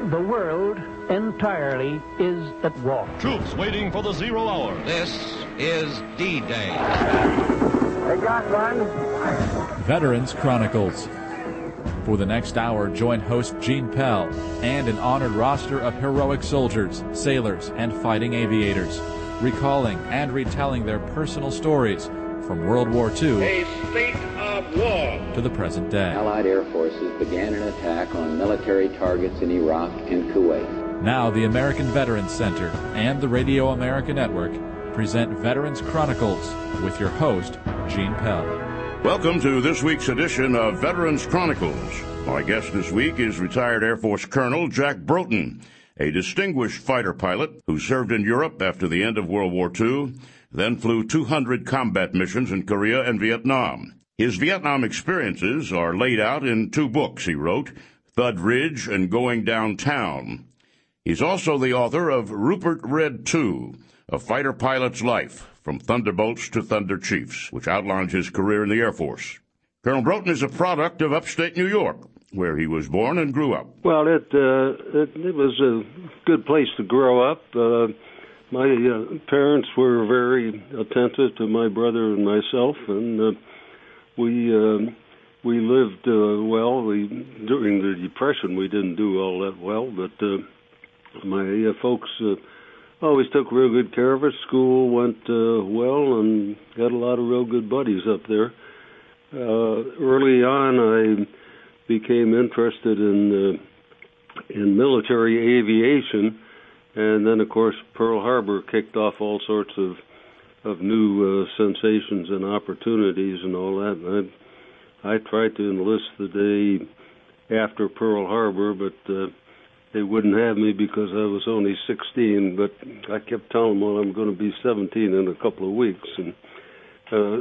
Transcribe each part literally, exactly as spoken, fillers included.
The world entirely is at war. Troops waiting for the zero hour. This is D-Day. I got one. Veterans Chronicles. For the next hour, join host Gene Pell and an honored roster of heroic soldiers, sailors, and fighting aviators, recalling and retelling their personal stories from World War Two A state of war to the present day. Allied air forces began an attack on military targets in Iraq and Kuwait. Now the American Veterans Center and the Radio America Network present Veterans Chronicles with your host, Gene Pell. Welcome to this week's edition of Veterans Chronicles. My guest this week is retired Air Force Colonel Jack Broughton, a distinguished fighter pilot who served in Europe after the end of World War Two, then flew two hundred combat missions in Korea and Vietnam. His Vietnam experiences are laid out in two books he wrote, Thud Ridge and Going Downtown. He's also the author of Rupert Red two, A Fighter Pilot's Life, From Thunderbolts to Thunder Chiefs, which outlines his career in the Air Force. Colonel Broughton is a product of upstate New York, where he was born and grew up. Well, it uh, it, it was a good place to grow up. Uh, my uh, parents were very attentive to my brother and myself, and uh, we uh, we lived uh, well. We during the Depression, we didn't do all that well, but uh, my uh, folks uh, always took real good care of us. School went uh, well, and got a lot of real good buddies up there. Uh, early on, I became interested in uh, in military aviation, and then, of course, Pearl Harbor kicked off all sorts of of new uh, sensations and opportunities and all that. And I, I tried to enlist the day after Pearl Harbor, but uh, they wouldn't have me because I was only sixteen. But I kept telling them, well, I'm going to be seventeen in a couple of weeks, and uh,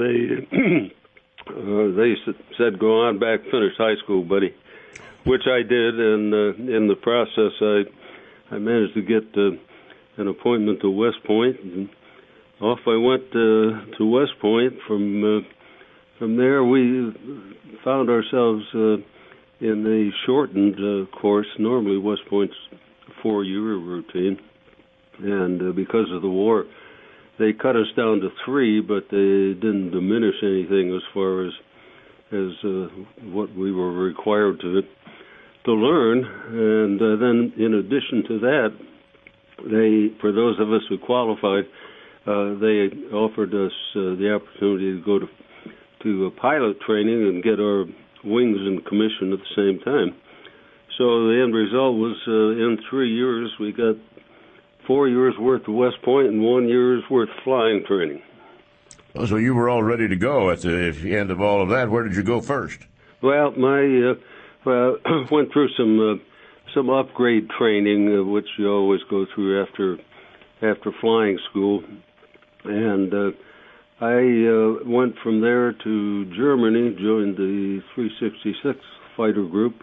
they. Uh, they said, go on back, finish high school, buddy, which I did, and uh, in the process, I I managed to get uh, an appointment to West Point, and off I went uh, to West Point. From uh, from there, we found ourselves uh, in a shortened uh, course. Normally, West Point's a four-year routine, and uh, because of the war, they cut us down to three, but they didn't diminish anything as far as as uh, what we were required to to learn. And uh, then, in addition to that, they, for those of us who qualified, uh, they offered us uh, the opportunity to go to to a pilot training and get our wings in commission at the same time. So the end result was, uh, in three years, we got four years worth of West Point and one year's worth of flying training. Oh, so you were all ready to go at the, at the end of all of that. Where did you go first? Well, my uh, well, went through some uh, some upgrade training, uh, which you always go through after after flying school, and uh, I uh, went from there to Germany, joined the three sixty-six fighter group,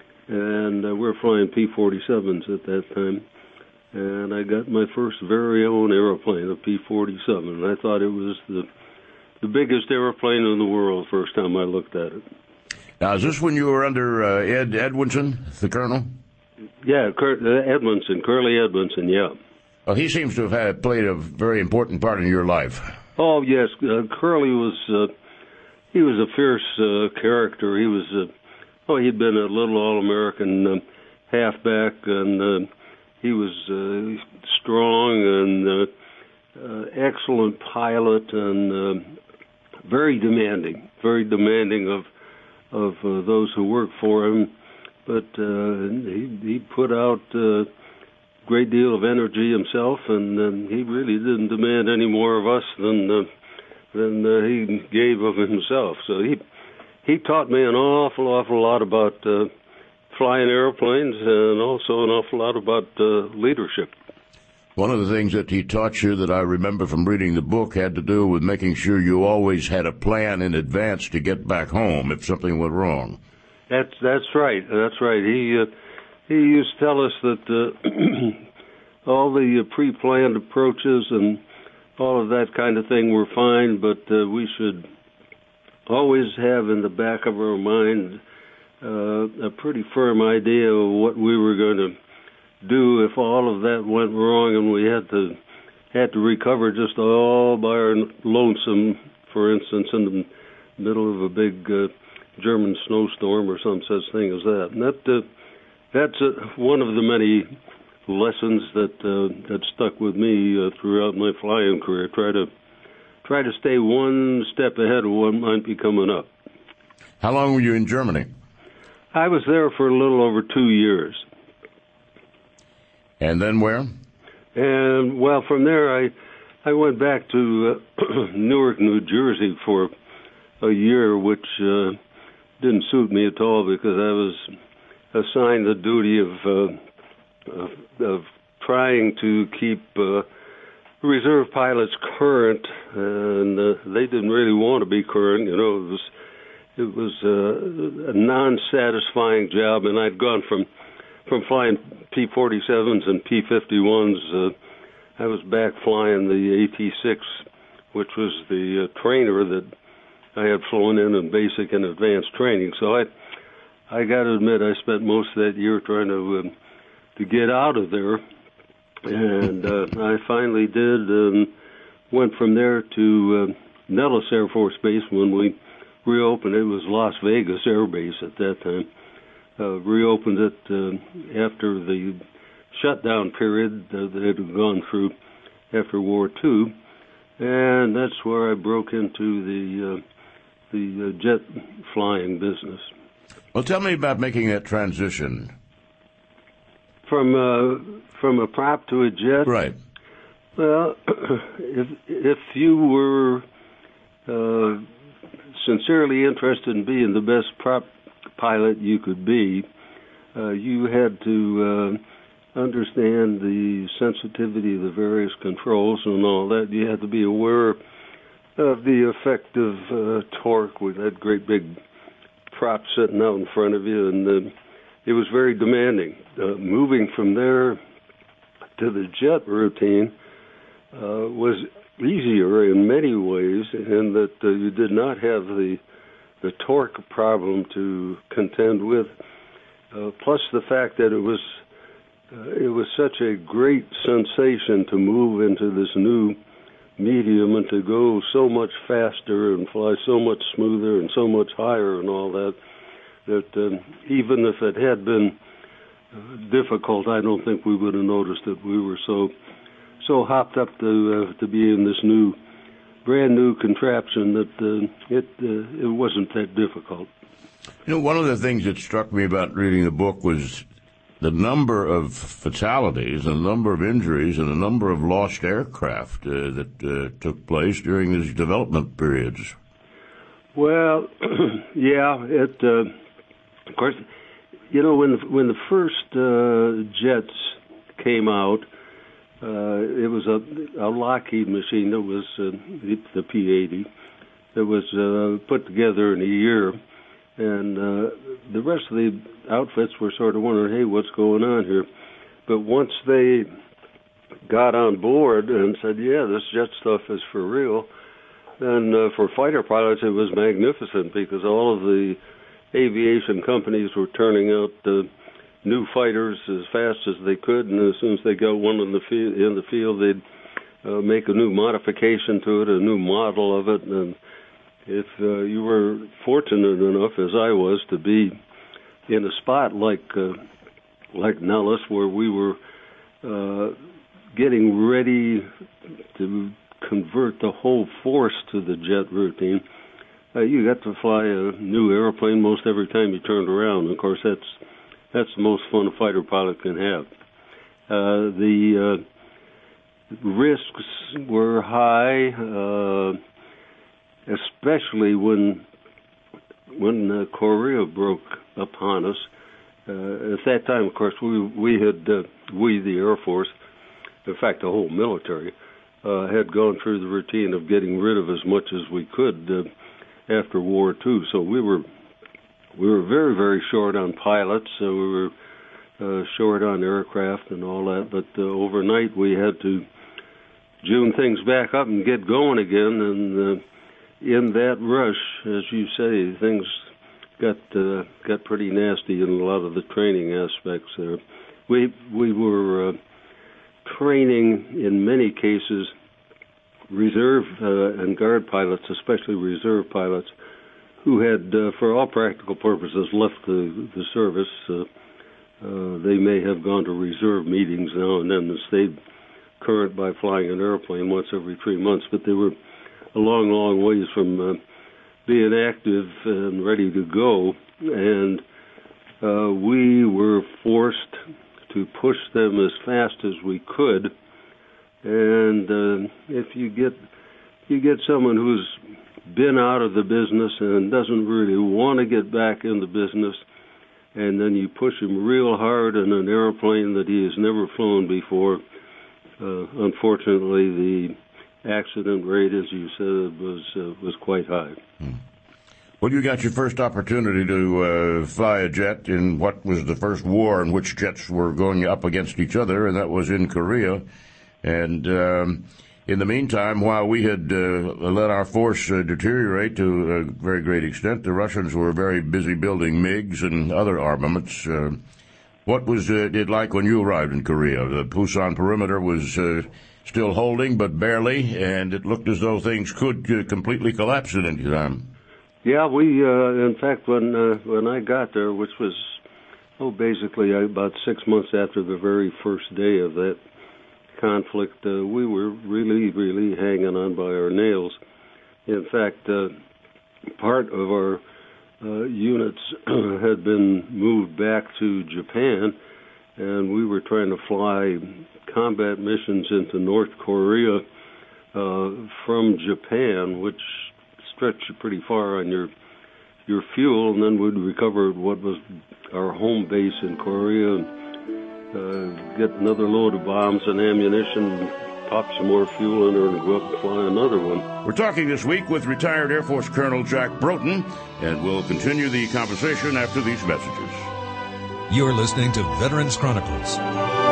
and uh, we were flying P forty-sevens at that time. And I got my first very own airplane, a P forty-seven. I thought it was the the biggest airplane in the world the first time I looked at it. Now, is this when you were under uh, Ed Edwinson, the colonel? Yeah, Cur- uh, Edmondson, Curly Edmondson, yeah. Well, he seems to have had, played a very important part in your life. Oh, yes. Uh, Curly was, uh, he was a fierce uh, character. He was, uh, oh, he'd been a little All-American uh, halfback, and uh, he was uh, strong and uh, uh, excellent pilot, and uh, very demanding, very demanding of of uh, those who worked for him. But uh, he, he put out a great deal of energy himself, and uh, he really didn't demand any more of us than uh, than uh, he gave of himself. So he he taught me an awful, awful lot about Uh, flying airplanes, and also an awful lot about uh, leadership. One of the things that he taught you that I remember from reading the book had to do with making sure you always had a plan in advance to get back home if something went wrong. That's that's right. That's right. He uh, he used to tell us that uh, all the uh, pre-planned approaches and all of that kind of thing were fine, but uh, we should always have in the back of our mind uh, a pretty firm idea of what we were going to do if all of that went wrong and we had to had to recover just all by our lonesome, for instance, in the middle of a big uh, German snowstorm or some such thing as that. And that uh, that's uh, one of the many lessons that uh, that stuck with me uh, throughout my flying career. Try to try to stay one step ahead of what might be coming up. How long were you in Germany? I was there for a little over two years. And then where? And, well, from there I I went back to uh, Newark, New Jersey for a year, which uh, didn't suit me at all because I was assigned the duty of uh, of, of trying to keep uh, reserve pilots current, and uh, they didn't really want to be current. You know, it was it was uh, a non-satisfying job, and I'd gone from from flying P forty-sevens and P fifty-ones. Uh, I was back flying the A T six, which was the uh, trainer that I had flown in in basic and advanced training. So I, I got to admit, I spent most of that year trying to um, to get out of there, and uh, I finally did, and went from there to uh, Nellis Air Force Base when we reopened. It was Las Vegas Air Base at that time. Uh, reopened it uh, after the shutdown period uh, that it had gone through after War Two, and that's where I broke into the uh, the uh, jet flying business. Well, tell me about making that transition from uh, from a prop to a jet. Right. Well, if if you were uh, sincerely interested in being the best prop pilot you could be, uh, you had to uh, understand the sensitivity of the various controls and all that. You had to be aware of the effective uh, torque with that great big prop sitting out in front of you, and uh, it was very demanding. Uh, moving from there to the jet routine uh, was easier in many ways, in that uh, you did not have the the torque problem to contend with, uh, plus the fact that it was uh, it was such a great sensation to move into this new medium and to go so much faster and fly so much smoother and so much higher and all that, that um, even if it had been uh, difficult, I don't think we would have noticed that we were so so hopped up to uh, to be in this new brand new contraption that uh, it uh, it wasn't that difficult. You know, one of the things that struck me about reading the book was the number of fatalities, and the number of injuries, and the number of lost aircraft uh, that uh, took place during these development periods. Well, yeah, it. Uh, of course, you know, when the, when the first uh, jets came out. Uh, it was a, a Lockheed machine that was uh, the P eighty that was uh, put together in a year, and uh, the rest of the outfits were sort of wondering, hey, what's going on here? But once they got on board and said, yeah, this jet stuff is for real, then uh, for fighter pilots it was magnificent because all of the aviation companies were turning out uh, new fighters as fast as they could, and as soon as they got one in the field, in the field, they'd uh, make a new modification to it, a new model of it. And if uh, you were fortunate enough, as I was, to be in a spot like uh, like Nellis, where we were uh, getting ready to convert the whole force to the jet routine, uh, you got to fly a new airplane most every time you turned around. And of course, that's That's the most fun a fighter pilot can have. Uh, the uh, risks were high, uh, especially when when uh, Korea broke upon us. Uh, at that time, of course, we we had uh, we the Air Force, in fact, the whole military, uh, had gone through the routine of getting rid of as much as we could uh, after War Two. So we were. We were very, very short on pilots, so we were uh, short on aircraft and all that, but uh, overnight we had to June things back up and get going again, and uh, in that rush, as you say, things got uh, got pretty nasty in a lot of the training aspects there. We we were uh, training in many cases reserve uh, and guard pilots, especially reserve pilots, who had, uh, for all practical purposes, left the, the service. Uh, uh, they may have gone to reserve meetings now and then and stayed current by flying an airplane once every three months, but they were a long, long ways from uh, being active and ready to go. And uh, we were forced to push them as fast as we could. And uh, if you get you get someone who's been out of the business and doesn't really want to get back in the business, and then you push him real hard in an airplane that he has never flown before, uh, unfortunately, the accident rate, as you said, was uh, was quite high. Hmm. Well, you got your first opportunity to uh, fly a jet in what was the first war in which jets were going up against each other, and that was in Korea. And um, in the meantime, while we had uh, let our force uh, deteriorate to a very great extent, the Russians were very busy building MiGs and other armaments. Uh, what was uh, it like when you arrived in Korea? The Pusan perimeter was uh, still holding, but barely, and it looked as though things could uh, completely collapse at any time. Yeah, we, uh, in fact, when uh, when I got there, which was, oh, basically about six months after the very first day of that conflict, uh, we were really, really hanging on by our nails. In fact, uh, part of our uh, units had been moved back to Japan, and we were trying to fly combat missions into North Korea uh, from Japan, which stretched you pretty far on your your fuel, and then we'd recover what was our home base in Korea, and uh, get another load of bombs and ammunition, pop some more fuel in her, and go up and fly another one. We're talking this week with retired Air Force Colonel Jack Broughton, and we'll continue the conversation after these messages. You're listening to Veterans Chronicles.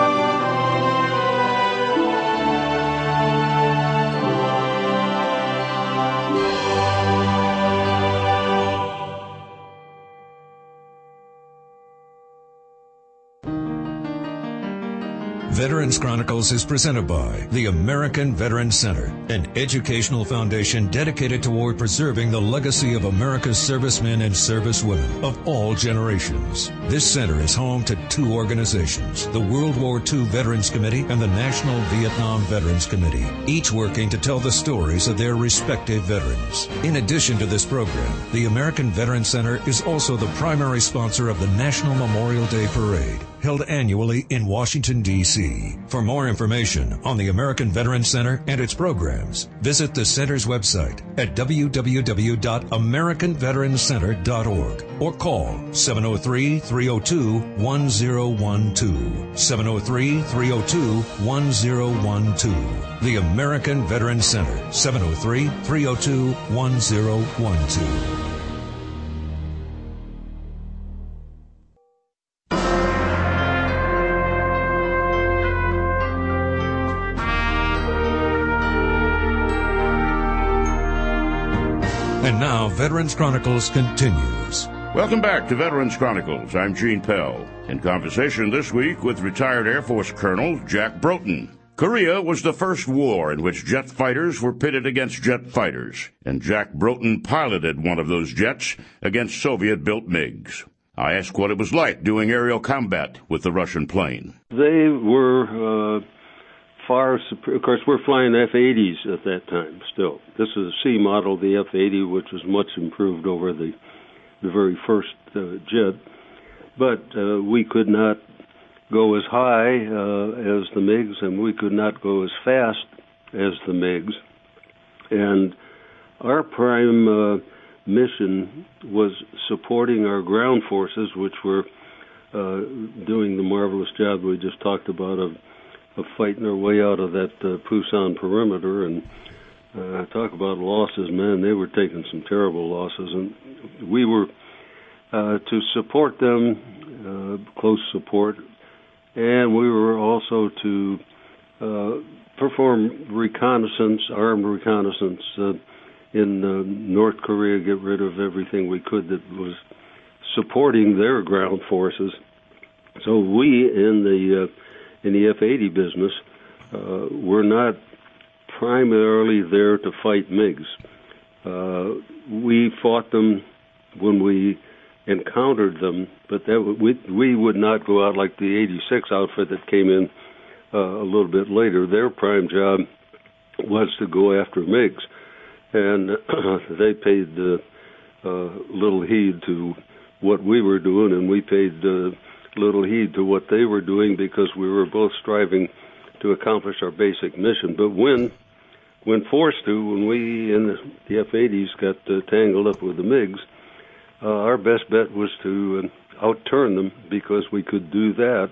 Veterans Chronicles is presented by the American Veterans Center, an educational foundation dedicated toward preserving the legacy of America's servicemen and servicewomen of all generations. This center is home to two organizations, the World War Two Veterans Committee and the National Vietnam Veterans Committee, each working to tell the stories of their respective veterans. In addition to this program, the American Veterans Center is also the primary sponsor of the National Memorial Day Parade, held annually in Washington, D C For more information on the American Veterans Center and its programs, visit the center's website at w w w dot american veterans center dot org or call seven oh three, three oh two, one oh one two, seven oh three, three oh two, one oh one two. The American Veterans Center, seven oh three, three oh two, one oh one two. And now, Veterans Chronicles continues. Welcome back to Veterans Chronicles. I'm Gene Pell, in conversation this week with retired Air Force Colonel Jack Broughton. Korea was the first war in which jet fighters were pitted against jet fighters, and Jack Broughton piloted one of those jets against Soviet-built MiGs. I asked what it was like doing aerial combat with the Russian plane. They were... Uh Far, of course, we're flying F eighties at that time still. This is a C model, the F eighty, which was much improved over the the very first uh, jet. But uh, we could not go as high uh, as the MiGs, and we could not go as fast as the MiGs. And our prime uh, mission was supporting our ground forces, which were uh, doing the marvelous job we just talked about of of fighting our way out of that uh, Pusan perimeter. And uh, talk about losses, man, they were taking some terrible losses. And we were uh, to support them, uh, close support, and we were also to uh, perform reconnaissance, armed reconnaissance uh, in uh, North Korea, get rid of everything we could that was supporting their ground forces. So we in the uh, in the F eighty business uh, were not primarily there to fight MiGs. Uh, we fought them when we encountered them, but that w- we we would not go out like the eighty-six outfit that came in uh, a little bit later. Their prime job was to go after MiGs, and uh, they paid uh, uh, little heed to what we were doing, and we paid uh, little heed to what they were doing, because we were both striving to accomplish our basic mission. But when when forced to, when we in the, the F eighties got uh, tangled up with the MiGs, uh, our best bet was to uh, outturn them, because we could do that.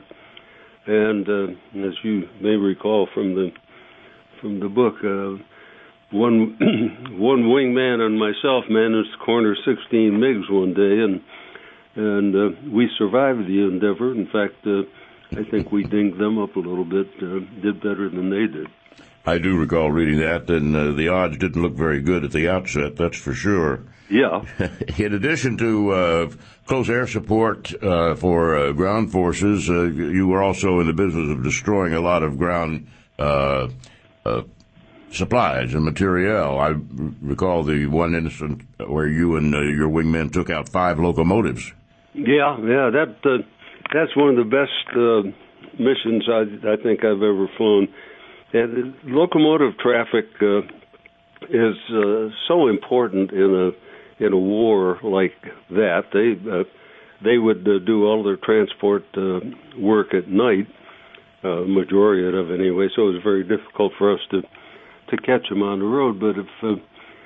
And uh, as you may recall from the from the book, uh, one one wingman and myself managed to corner sixteen MiGs one day, and and uh, we survived the endeavor. In fact, uh, I think we dinged them up a little bit, uh, did better than they did. I do recall reading that, and uh, the odds didn't look very good at the outset, that's for sure. Yeah. In addition to uh, close air support uh, for uh, ground forces, uh, you were also in the business of destroying a lot of ground uh, uh, supplies and materiel. I recall the one incident where you and uh, your wingmen took out five locomotives. Yeah, yeah, that uh, that's one of the best uh, missions I, I think I've ever flown. And locomotive traffic uh, is uh, so important in a in a war like that. They uh, they would uh, do all their transport uh, work at night, uh, majority of it anyway. So it was very difficult for us to to catch them on the road. But if uh,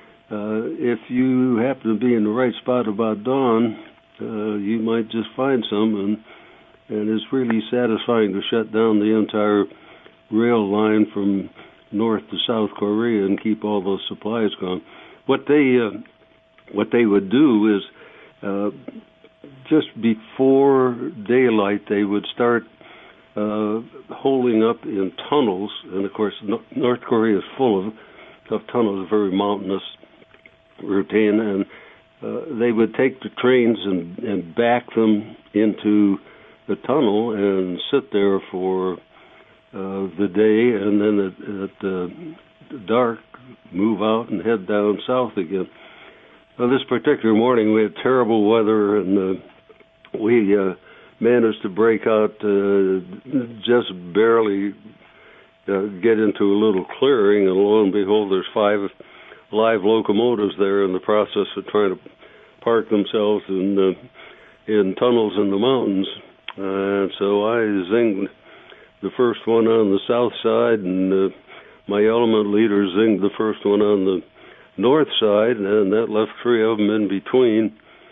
uh, if you happen to be in the right spot about dawn, uh, you might just find some, and and it's really satisfying to shut down the entire rail line from North to South Korea and keep all those supplies gone. What they uh, what they would do is uh, just before daylight they would start uh, holding up in tunnels, and of course no- North Korea is full of of tunnels, very mountainous routine, and uh, they would take the trains and, and back them into the tunnel and sit there for Uh, the day, and then at, at uh, dark, move out and head down south again. Well, this particular morning, we had terrible weather, and uh, we uh, managed to break out, uh, just barely uh, get into a little clearing, and lo and behold, there's five live locomotives there in the process of trying to park themselves in uh, in tunnels in the mountains. And uh, so I zinged the first one on the south side, and uh, my element leader zinged the first one on the north side, and that left three of them in between.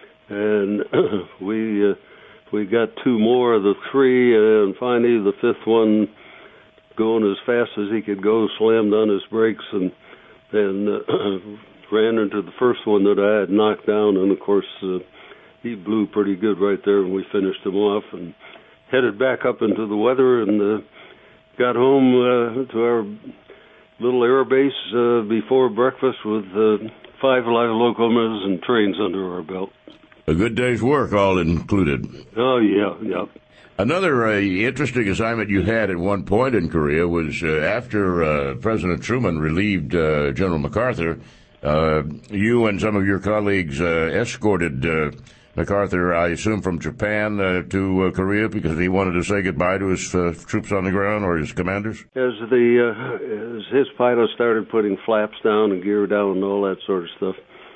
And we uh, we got two more of the three, and finally the fifth one, going as fast as he could go, slammed on his brakes and and uh, ran into the first one that I had knocked down. And of course, uh, he blew pretty good right there, and we finished him off and headed back up into the weather, and uh, got home uh, to our little air base uh, before breakfast with uh, five live locomotives and trains under our belt. A good day's work, all included. Oh, yeah, yeah. Another uh, interesting assignment you had at one point in Korea was uh, after uh, President Truman relieved uh, General MacArthur, uh, you and some of your colleagues uh, escorted uh, MacArthur, I assume, from Japan uh, to uh, Korea because he wanted to say goodbye to his uh, troops on the ground, or his commanders? As the uh, as his pilots started putting flaps down and gear down and all that sort of stuff,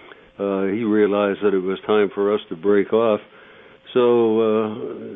uh, he realized that it was time for us to break off. So uh,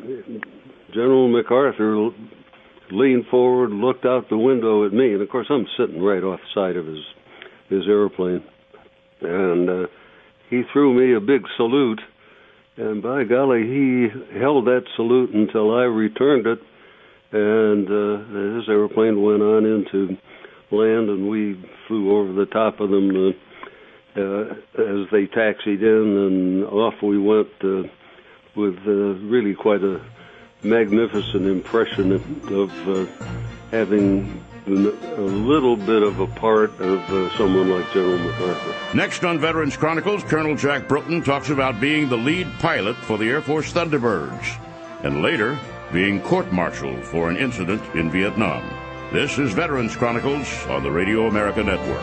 General MacArthur leaned forward, looked out the window at me, and of course I'm sitting right off the side of his his airplane, and uh, he threw me a big salute. And by golly, he held that salute until I returned it, and uh, his airplane went on into land, and we flew over the top of them uh, uh, as they taxied in, and off we went uh, with uh, really quite a magnificent impression of, of uh, having a little bit of a part of uh, someone like General MacArthur. Next on Veterans Chronicles, Colonel Jack Broughton talks about being the lead pilot for the Air Force Thunderbirds, and later being court-martialed for an incident in Vietnam. This is Veterans Chronicles on the Radio America Network.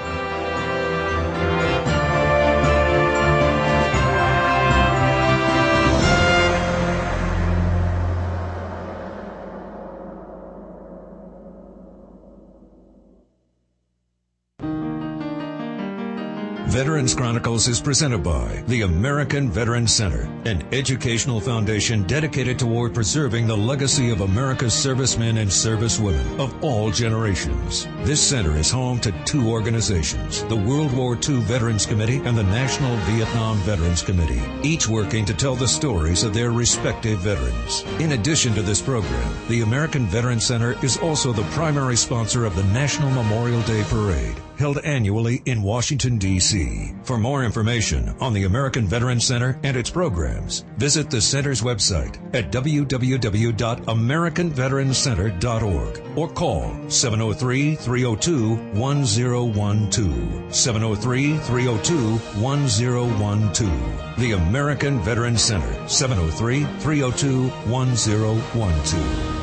Veterans Chronicles is presented by the American Veterans Center, an educational foundation dedicated toward preserving the legacy of America's servicemen and servicewomen of all generations. This center is home to two organizations, the World War Two Veterans Committee and the National Vietnam Veterans Committee, each working to tell the stories of their respective veterans. In addition to this program, the American Veterans Center is also the primary sponsor of the National Memorial Day Parade, held annually in Washington, D C For more information on the American Veterans Center and its programs, visit the center's website at w w w dot american veterans center dot org or call seven oh three, three oh two, one oh one two, seven oh three, three oh two, one oh one two. The American Veterans Center, seven oh three, three oh two, one oh one two.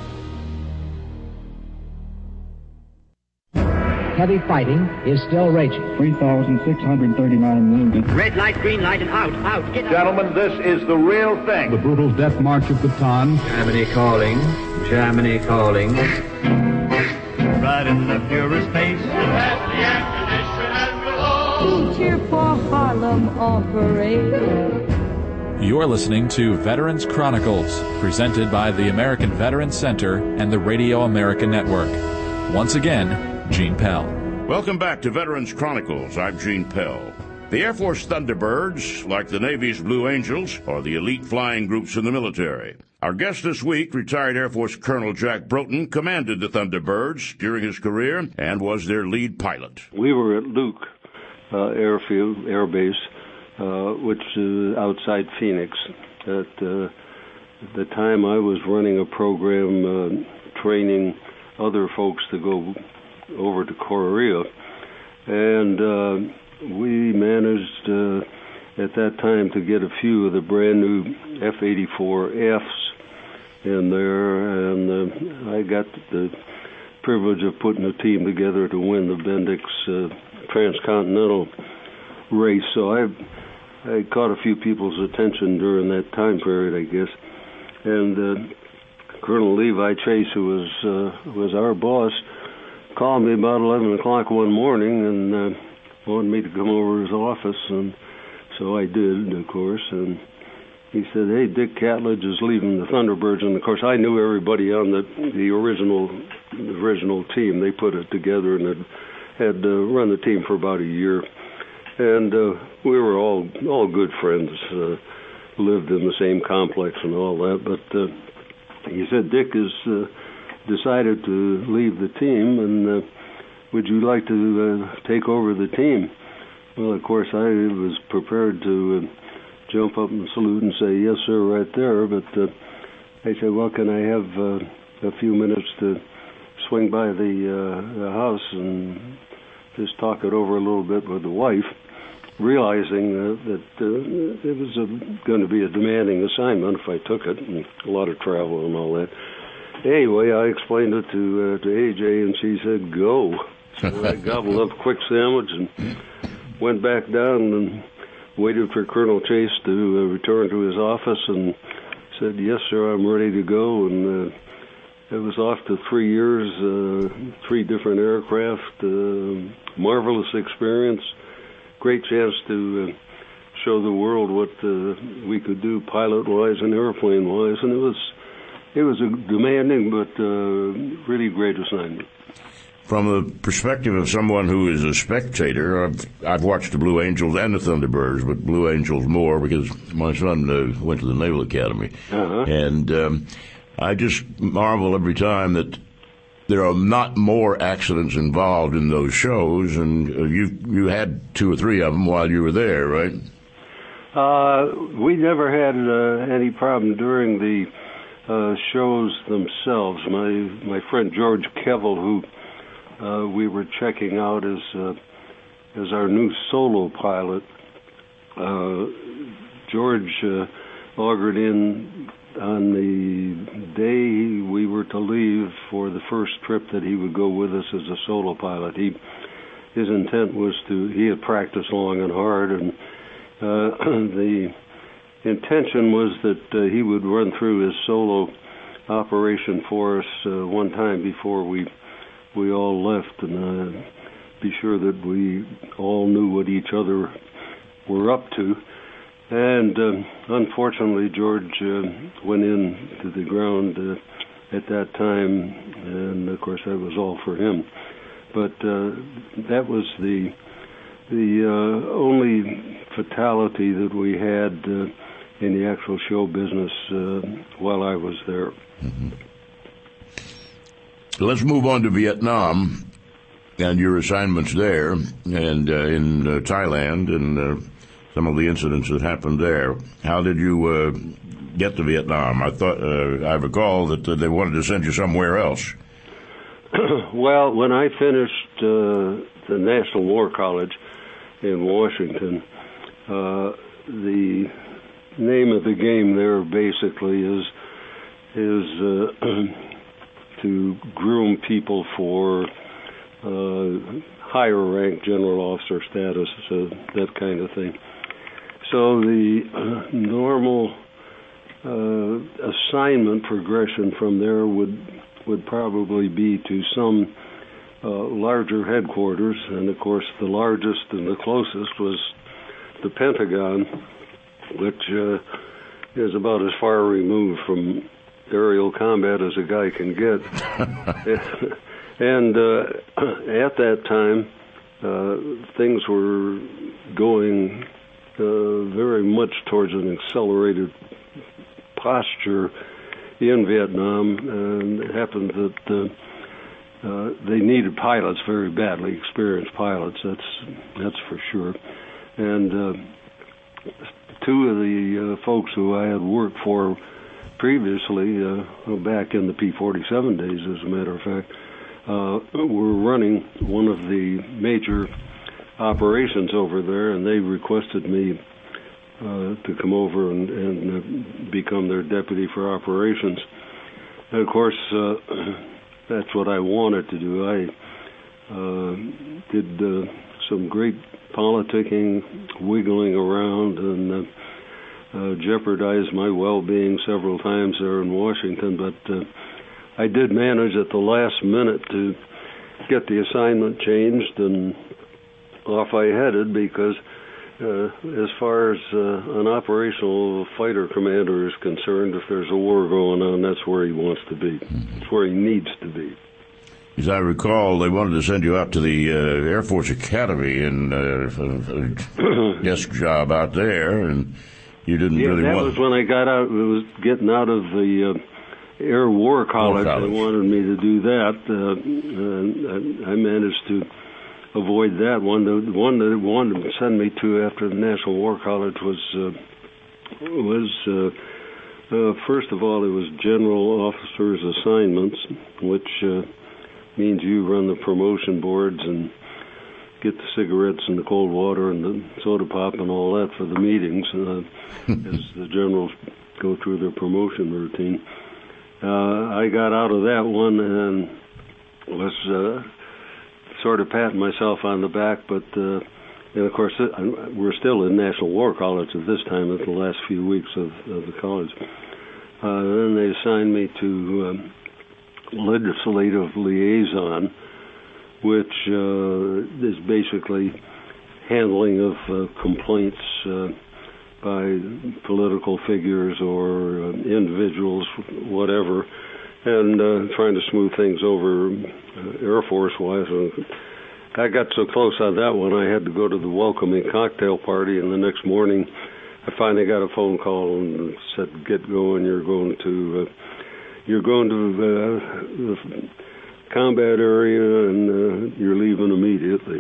Heavy fighting is still raging. three thousand six hundred thirty-nine wounded. Red light, green light, and out, out. Get Gentlemen, out. this is the real thing. The brutal death march of Bataan. Germany calling. Germany calling. Right in the Fuhrer's face. Pass the ammunition and we'll all cheer for Harlem on parade. You're listening to Veterans Chronicles, presented by the American Veterans Center and the Radio America Network. Once again, Gene Pell. Welcome back to Veterans Chronicles. I'm Gene Pell. The Air Force Thunderbirds, like the Navy's Blue Angels, are the elite flying groups in the military. Our guest this week, retired Air Force Colonel Jack Broughton, commanded the Thunderbirds during his career and was their lead pilot. We were at Luke uh, Airfield, Air Base, uh, which is outside Phoenix. At uh, the time I was running a program uh, training other folks to go over to Korea, and uh, we managed uh, at that time to get a few of the brand new F eighty-four Fs in there, and uh, I got the privilege of putting a team together to win the Bendix uh, transcontinental race. So I I caught a few people's attention during that time period, I guess, and uh, Colonel Levi Chase, who was uh, was our boss, called me about eleven o'clock one morning and uh, wanted me to come over to his office, and so I did, of course. And he said, "Hey, Dick Catledge is leaving the Thunderbirds," and of course I knew everybody on the the original the original team. They put it together and had, had uh, run the team for about a year, and uh, we were all all good friends. Uh, lived in the same complex and all that, but uh, he said, "Dick is." Uh, decided to leave the team, and uh, would you like to uh, take over the team?" Well, of course, I was prepared to uh, jump up and salute and say, "Yes, sir," right there, but uh, I said, "Well, can I have uh, a few minutes to swing by the, uh, the house and just talk it over a little bit with the wife?" Realizing uh, that uh, it was going to be a demanding assignment if I took it, and a lot of travel and all that. Anyway, I explained it to uh, to A J, and she said, "Go." So I gobbled up a quick sandwich and went back down and waited for Colonel Chase to uh, return to his office and said, "Yes, sir, I'm ready to go." And uh, it was off to three years, uh, three different aircraft, uh, marvelous experience, great chance to uh, show the world what uh, we could do pilot-wise and airplane-wise, and it was It was a demanding but uh, really great assignment. From the perspective of someone who is a spectator, I've, I've watched the Blue Angels and the Thunderbirds, but Blue Angels more because my son uh, went to the Naval Academy. Uh-huh. And um, I just marvel every time that there are not more accidents involved in those shows, and uh, you you had two or three of them while you were there, right? Uh, we never had uh, any problem during the... Uh, shows themselves. My my friend George Kevel, who uh, we were checking out as uh, as our new solo pilot. Uh, George uh, augured in on the day we were to leave for the first trip that he would go with us as a solo pilot. He, his intent was to, he had practiced long and hard, and uh, the intention was that uh, he would run through his solo operation for us uh, one time before we we all left, and uh, be sure that we all knew what each other were up to. And uh, unfortunately, George uh, went in to the ground uh, at that time, and of course that was all for him. But uh, that was the the uh, only fatality that we had uh, in the actual show business uh, while I was there. Mm-hmm. Let's move on to Vietnam and your assignments there, and uh, in uh, Thailand, and uh, some of the incidents that happened there. How did you uh, get to Vietnam? I thought uh, I recall that uh, they wanted to send you somewhere else. Well, when I finished uh, the National War College in Washington, uh, the name of the game there basically is is uh, to groom people for uh, higher rank general officer status, so that kind of thing. So the uh, normal uh, assignment progression from there would would probably be to some uh, larger headquarters, and of course the largest and the closest was the Pentagon, which uh, is about as far removed from aerial combat as a guy can get. And uh, at that time, uh, things were going uh, very much towards an accelerated posture in Vietnam, and it happened that uh, uh, they needed pilots very badly, experienced pilots, that's that's for sure. And uh, two of the uh, folks who I had worked for previously, uh, back in the P forty-seven days, as a matter of fact, uh, were running one of the major operations over there, and they requested me uh, to come over and, and uh, become their deputy for operations. And of course, uh, that's what I wanted to do. I uh, did uh, some great politicking, wiggling around, and uh, uh, jeopardized my well-being several times there in Washington, but uh, I did manage at the last minute to get the assignment changed, and off I headed, because uh, as far as uh, an operational fighter commander is concerned, if there's a war going on, that's where he wants to be. It's where he needs to be. As I recall, they wanted to send you out to the uh, Air Force Academy and uh, a desk job out there, and you didn't yeah, really that want... was when I got out. It was getting out of the uh, Air War College. War College. They wanted me to do that, uh, and I managed to avoid that one. The one that they wanted to send me to after the National War College was uh, was uh, uh, first of all, it was general officers' assignments, which uh, means you run the promotion boards and get the cigarettes and the cold water and the soda pop and all that for the meetings uh, as the generals go through their promotion routine. Uh, I got out of that one and was uh, sort of patting myself on the back, but uh, and of course uh, we're still in National War College at this time, at the last few weeks of, of the college. Uh, then they assigned me to um, legislative liaison, which uh, is basically handling of uh, complaints uh, by political figures or uh, individuals, whatever, and uh, trying to smooth things over uh, Air Force-wise. I got so close on that one, I had to go to the welcoming cocktail party, and the next morning I finally got a phone call and said, "Get going, you're going to... Uh, You're going to uh, the combat area, and uh, you're leaving immediately."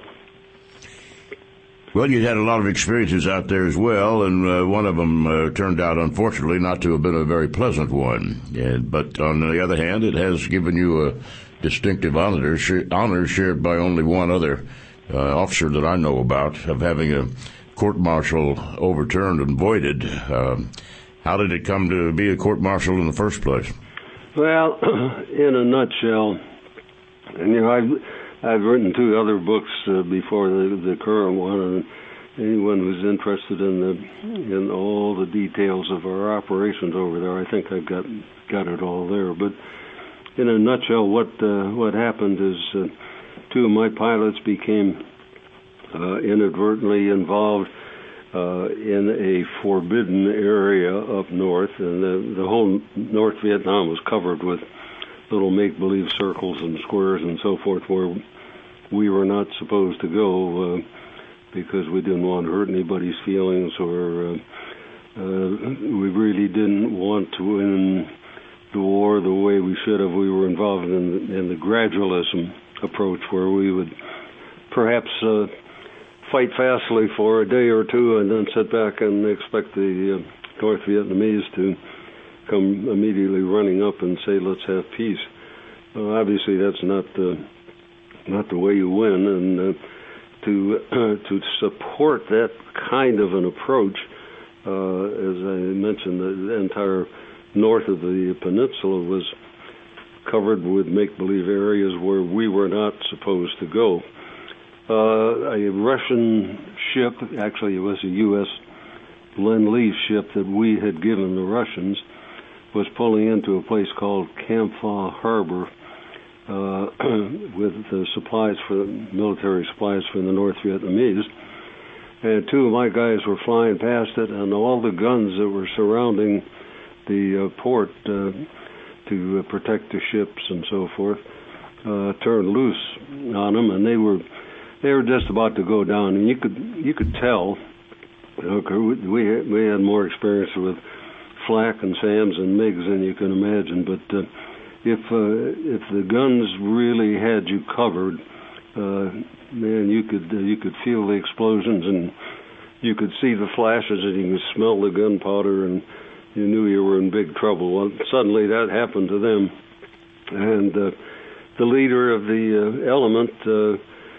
Well, you'd had a lot of experiences out there as well, and uh, one of them uh, turned out, unfortunately, not to have been a very pleasant one. Yeah, but on the other hand, it has given you a, distinctive honors, honors shared by only one other uh, officer that I know about, of having a court-martial overturned and voided. Um, how did it come to be a court-martial in the first place? Well, in a nutshell, and you know, I've I've written two other books uh, before the, the current one, and anyone who's interested in the in all the details of our operations over there, I think I've got got it all there. But in a nutshell, what uh, what happened is uh, two of my pilots became uh, inadvertently involved uh, in a forbidden area up north, and the, the whole North Vietnam was covered with little make-believe circles and squares and so forth where we were not supposed to go uh, because we didn't want to hurt anybody's feelings, or uh, uh, we really didn't want to win the war the way we should have. We were involved in, in the gradualism approach, where we would perhaps uh, fight fastly for a day or two and then sit back and expect the uh, North Vietnamese to come immediately running up and say, let's have peace. Well, obviously, that's not the, not the way you win, and uh, to uh, to support that kind of an approach, uh, as I mentioned, the entire north of the peninsula was covered with make-believe areas where we were not supposed to go. Uh, a Russian ship, actually it was a U S Lend-Lease ship that we had given the Russians, was pulling into a place called Cam Pho Harbor uh, with the supplies for military supplies for the North Vietnamese. And two of my guys were flying past it, and all the guns that were surrounding the uh, port uh, to uh, protect the ships and so forth uh, turned loose on them, and they were they were just about to go down. And you could you could tell. Okay, we had, we had more experience with flak and SAMs and MiGs than you can imagine, but uh, if uh, if the guns really had you covered, uh, man, you could uh, you could feel the explosions, and you could see the flashes, and you could smell the gunpowder, and you knew you were in big trouble. Well, suddenly that happened to them, and uh, the leader of the uh, element uh,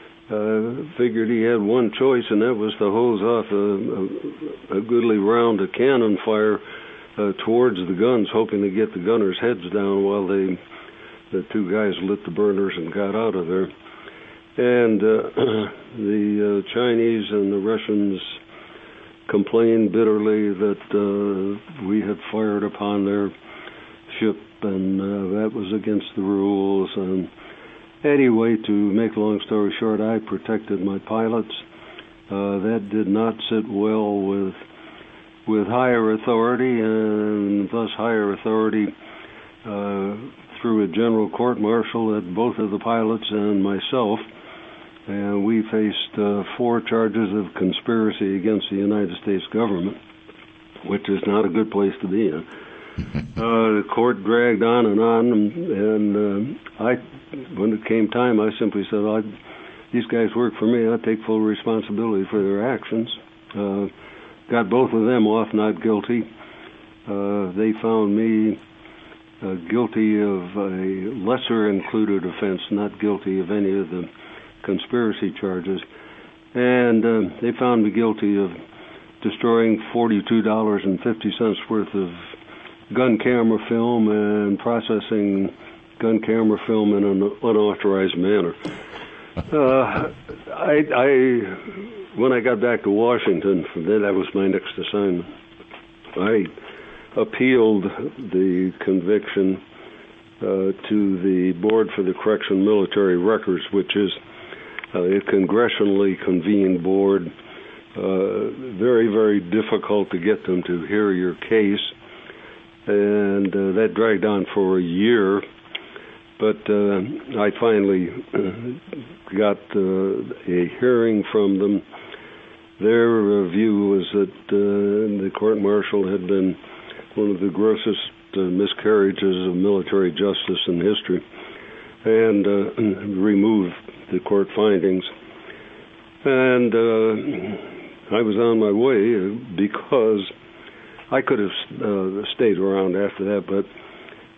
uh, figured he had one choice, and that was to hose off a, a, a goodly round of cannon fire Uh, towards the guns, hoping to get the gunners' heads down while they, the two guys lit the burners and got out of there. And uh, the uh, Chinese and the Russians complained bitterly that uh, we had fired upon their ship, and uh, that was against the rules. And anyway, to make a long story short, I protected my pilots. Uh, that did not sit well with with higher authority, and thus higher authority uh, through a general court-martial at both of the pilots and myself. And we faced uh, four charges of conspiracy against the United States government, which is not a good place to be in. uh, the court dragged on and on, and, and uh, I, when it came time, I simply said, I, these guys work for me. I take full responsibility for their actions. Uh, Got both of them off not guilty. Uh, they found me uh, guilty of a lesser included offense, not guilty of any of the conspiracy charges. And uh, they found me guilty of destroying forty-two dollars and fifty cents worth of gun camera film and processing gun camera film in an unauthorized manner. Uh, I... I When I got back to Washington, then that was my next assignment, I appealed the conviction uh, to the Board for the Correction of Military Records, which is uh, a congressionally convened board. Uh, very, very difficult to get them to hear your case, and uh, that dragged on for a year. But uh, I finally uh, got uh, a hearing from them. Their uh, view was that uh, the court-martial had been one of the grossest uh, miscarriages of military justice in history, and uh, removed the court findings. And uh, I was on my way because I could have uh, stayed around after that, but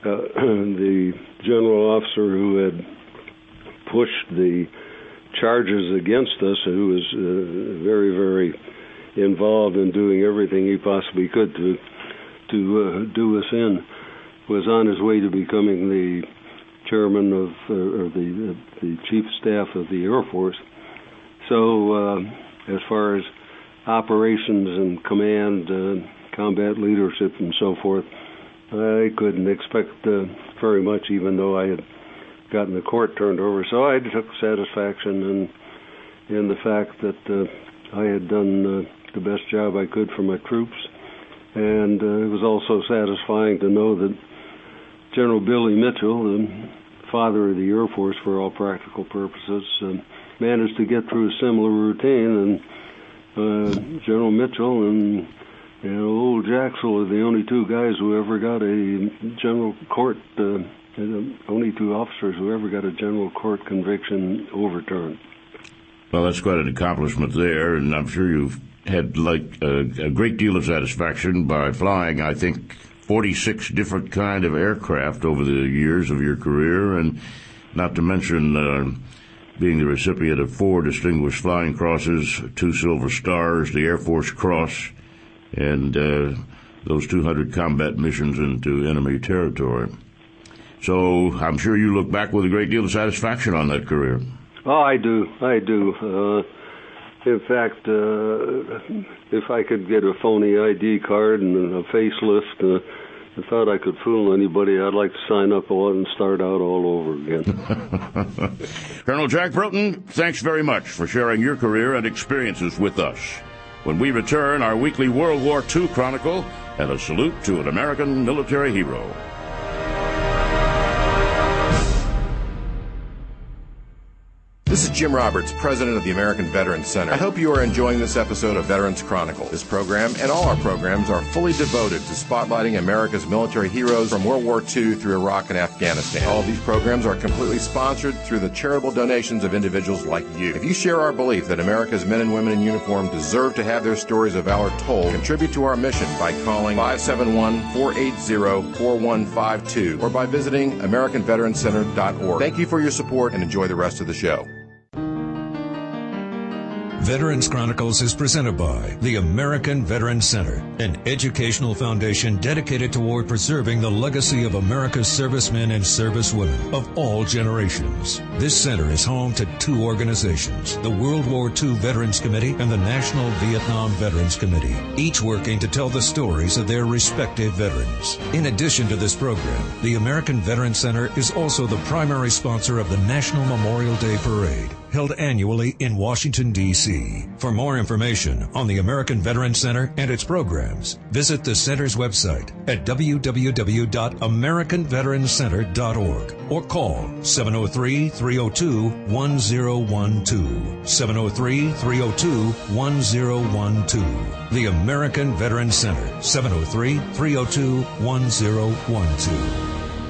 uh, the general officer who had pushed the charges against us, who was uh, very, very involved in doing everything he possibly could to to uh, do us in, was on his way to becoming the chairman of, uh, or the uh, the chief of staff of the Air Force. So uh, as far as operations and command, uh, combat leadership and so forth, I couldn't expect uh, very much, even though I had gotten the court turned over. So I took satisfaction in, in the fact that uh, I had done uh, the best job I could for my troops. And uh, it was also satisfying to know that General Billy Mitchell, the father of the Air Force for all practical purposes, uh, managed to get through a similar routine. And uh, General Mitchell and you know, old Jaxel are the only two guys who ever got a general court, uh, the only two officers who ever got a general court conviction overturned. Well, that's quite an accomplishment there, and I'm sure you've had like a, a great deal of satisfaction by flying, I think, forty-six different kind of aircraft over the years of your career, and not to mention uh, being the recipient of four Distinguished Flying Crosses, two Silver Stars, the Air Force Cross, and uh, those two hundred combat missions into enemy territory. So I'm sure you look back with a great deal of satisfaction on that career. Oh, I do. I do. Uh, in fact, uh, if I could get a phony I D card and a facelift, uh, I thought I could fool anybody, I'd like to sign up on and start out all over again. Colonel Jack Broughton, thanks very much for sharing your career and experiences with us. When we return, our weekly World War Two Chronicle and a salute to an American military hero. This is Jim Roberts, president of the American Veterans Center. I hope you are enjoying this episode of Veterans Chronicle. This program and all our programs are fully devoted to spotlighting America's military heroes from World War Two through Iraq and Afghanistan. All of these programs are completely sponsored through the charitable donations of individuals like you. If you share our belief that America's men and women in uniform deserve to have their stories of valor told, contribute to our mission by calling five seven one, four eight zero, four one five two or by visiting American Veterans Center dot org. Thank you for your support and enjoy the rest of the show. Veterans Chronicles is presented by the American Veterans Center, an educational foundation dedicated toward preserving the legacy of America's servicemen and servicewomen of all generations. This center is home to two organizations, the World War Two Veterans Committee and the National Vietnam Veterans Committee, each working to tell the stories of their respective veterans. In addition to this program, the American Veterans Center is also the primary sponsor of the National Memorial Day Parade, held annually in Washington, D C For more information on the American Veterans Center and its programs, visit the center's website at w w w dot american veterans center dot org or call seven oh three, three oh two, one oh one two, seven oh three, three oh two, one oh one two. The American Veterans Center, seven oh three, three oh two, one oh one two.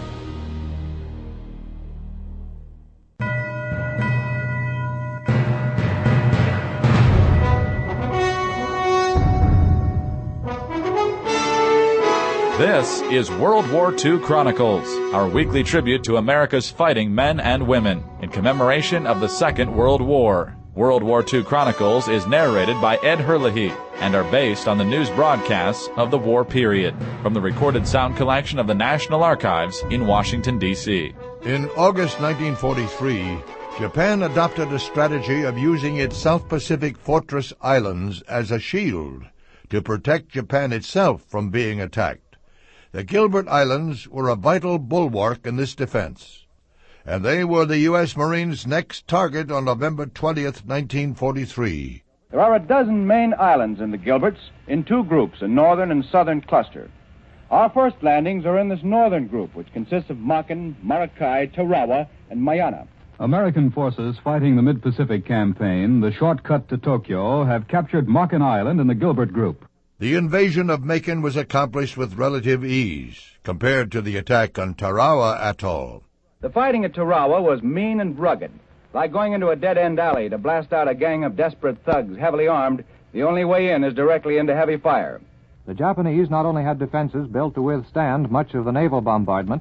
This is World War Two Chronicles, our weekly tribute to America's fighting men and women in commemoration of the Second World War. World War Two Chronicles is narrated by Ed Herlihy and are based on the news broadcasts of the war period from the recorded sound collection of the National Archives in Washington, D C In August nineteen forty-three, Japan adopted a strategy of using its South Pacific fortress islands as a shield to protect Japan itself from being attacked. The Gilbert Islands were a vital bulwark in this defense, and they were the U S Marines' next target on November twentieth, nineteen forty-three. There are a dozen main islands in the Gilberts in two groups, a northern and southern cluster. Our first landings are in this northern group, which consists of Makin, Marakai, Tarawa, and Mayana. American forces fighting the Mid-Pacific Campaign, the shortcut to Tokyo, have captured Makin Island in the Gilbert Group. The invasion of Macon was accomplished with relative ease, compared to the attack on Tarawa Atoll. The fighting at Tarawa was mean and rugged. Like going into a dead-end alley to blast out a gang of desperate thugs, heavily armed, the only way in is directly into heavy fire. The Japanese not only had defenses built to withstand much of the naval bombardment,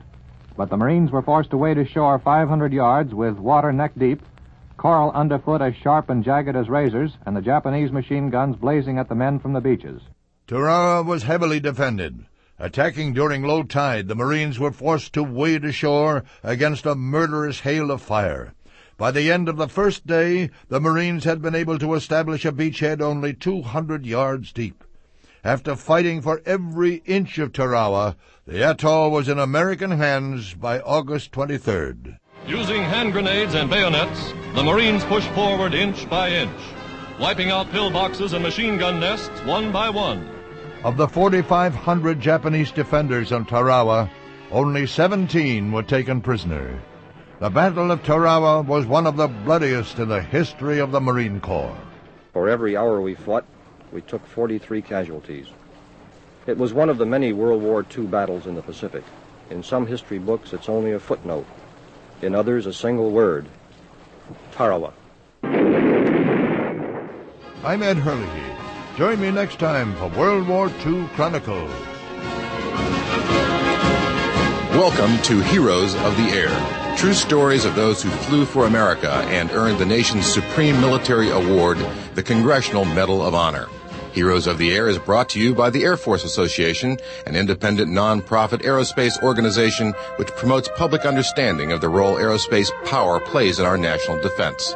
but the Marines were forced to wade ashore five hundred yards with water neck deep, coral underfoot as sharp and jagged as razors, and the Japanese machine guns blazing at the men from the beaches. Tarawa was heavily defended. Attacking during low tide, the Marines were forced to wade ashore against a murderous hail of fire. By the end of the first day, the Marines had been able to establish a beachhead only two hundred yards deep. After fighting for every inch of Tarawa, the atoll was in American hands by August twenty-third. Using hand grenades and bayonets, the Marines pushed forward inch by inch, wiping out pillboxes and machine gun nests one by one. Of the forty-five hundred Japanese defenders on Tarawa, only seventeen were taken prisoner. The Battle of Tarawa was one of the bloodiest in the history of the Marine Corps. For every hour we fought, we took forty-three casualties. It was one of the many World War Two battles in the Pacific. In some history books, it's only a footnote. In others, a single word: Tarawa. I'm Ed Hurley. Join me next time for World War Two Chronicles. Welcome to Heroes of the Air. True stories of those who flew for America and earned the nation's supreme military award, the Congressional Medal of Honor. Heroes of the Air is brought to you by the Air Force Association, an independent non-profit aerospace organization which promotes public understanding of the role aerospace power plays in our national defense.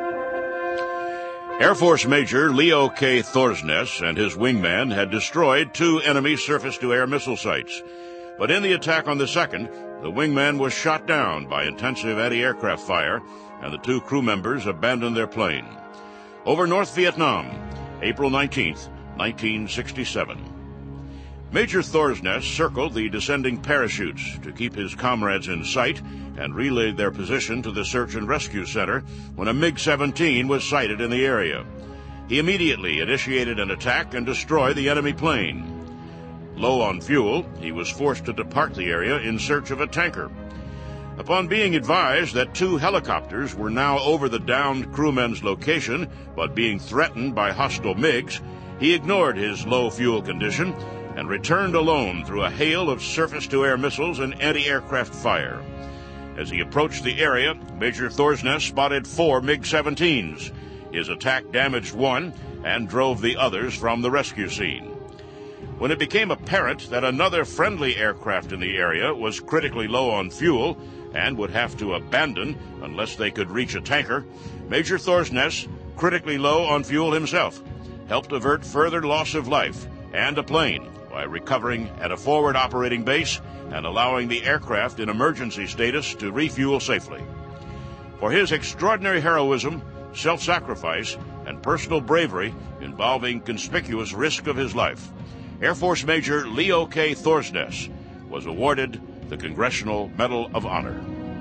Air Force Major Leo K. Thorsness and his wingman had destroyed two enemy surface-to-air missile sites. But in the attack on the second, the wingman was shot down by intensive anti-aircraft fire, and the two crew members abandoned their plane. Over North Vietnam, April nineteenth, nineteen sixty-seven. Major Thorsness circled the descending parachutes to keep his comrades in sight and relayed their position to the search and rescue center when a MiG seventeen was sighted in the area. He immediately initiated an attack and destroyed the enemy plane. Low on fuel, he was forced to depart the area in search of a tanker. Upon being advised that two helicopters were now over the downed crewmen's location, but being threatened by hostile MiGs, he ignored his low fuel condition and returned alone through a hail of surface-to-air missiles and anti-aircraft fire. As he approached the area, Major Thorsness spotted four MiG seventeens. His attack damaged one and drove the others from the rescue scene. When it became apparent that another friendly aircraft in the area was critically low on fuel and would have to abandon unless they could reach a tanker, Major Thorsness, critically low on fuel himself, helped avert further loss of life and a plane by recovering at a forward operating base and allowing the aircraft in emergency status to refuel safely. For his extraordinary heroism, self-sacrifice, and personal bravery involving conspicuous risk of his life, Air Force Major Leo K. Thorsness was awarded the Congressional Medal of Honor.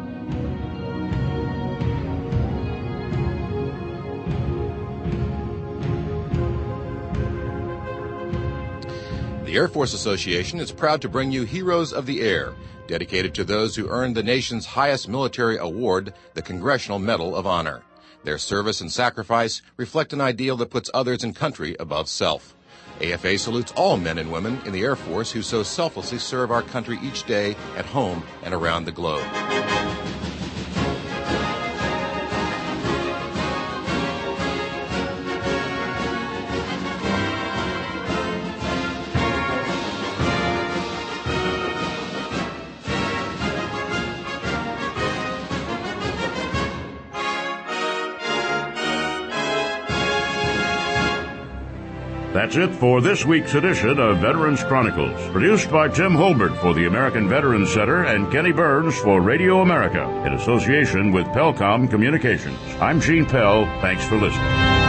The Air Force Association is proud to bring you Heroes of the Air, dedicated to those who earned the nation's highest military award, the Congressional Medal of Honor. Their service and sacrifice reflect an ideal that puts others and country above self. A F A salutes all men and women in the Air Force who so selflessly serve our country each day at home and around the globe. That's it for this week's edition of Veterans Chronicles, produced by Tim Holbert for the American Veterans Center and Kenny Burns for Radio America in association with Pelcom Communications. I'm Gene Pell. Thanks for listening.